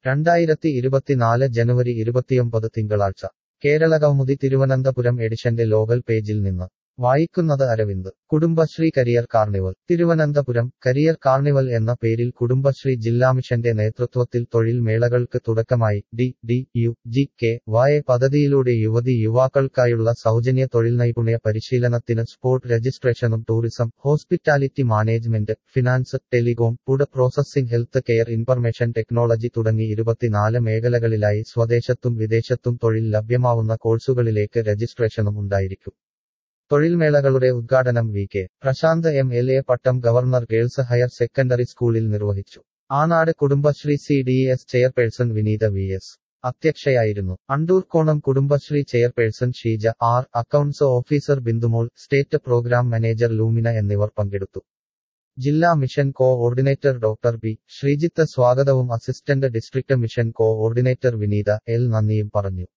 2024 ജനുവരി 29 തിങ്കളാഴ്ച കേരളകൗമുദി തിരുവനന്തപുരം എഡിഷന്റെ ലോകൽ പേജിൽ നിന്ന് വായിക്കുന്നത് Aravind. Kudumbashree career carnival. Thiruvananthapuram. Career carnival എന്ന പേരിൽ കുടുംബശ്രീ ജില്ലാ മിഷന്റെ നേതൃത്വത്തിൽ തൊഴിൽ മേളകൾക്ക് തുടക്കമായി. DDU-GK-Y പദ്ധതിയിലൂടെ യുവതി-യുവാക്കൾക്കായുള്ള സൗജന്യ തൊഴിൽ നൈപുണ്യ പരിശീലനത്തിന് സ്പോട്ട് രജിസ്ട്രേഷനും tourism, hospitality management, finance, telecom, food processing, health care, information technology തുടങ്ങി 24 മേഖലകളിലായി സ്വദേശത്തും വിദേശത്തും തൊഴിൽ ലഭ്യമാവുന്ന കോഴ്സുകളിലേക്ക് രജിസ്ട്രേഷനും ഉണ്ടായിരിക്കും. തൊഴിൽമേളകളുടെ ഉദ്ഘാടനം V K. Prashanth MLA Pattom governor girls higher secondary സ്കൂളിൽ നിർവഹിച്ചു. Anad Kudumbashree CDS chairperson Vineetha VS അധ്യക്ഷയായിരുന്നു. Andoorkonam Kudumbashree chairperson Sheeja R, accounts officer Bindumol, state programme manager Lumina എന്നിവർ പങ്കെടുത്തു. ജില്ലാ mission coordinator doctor B. Sreejith സ്വാഗതവും assistant district mission coordinator Vineetha L. നന്ദിയും പറഞ്ഞു.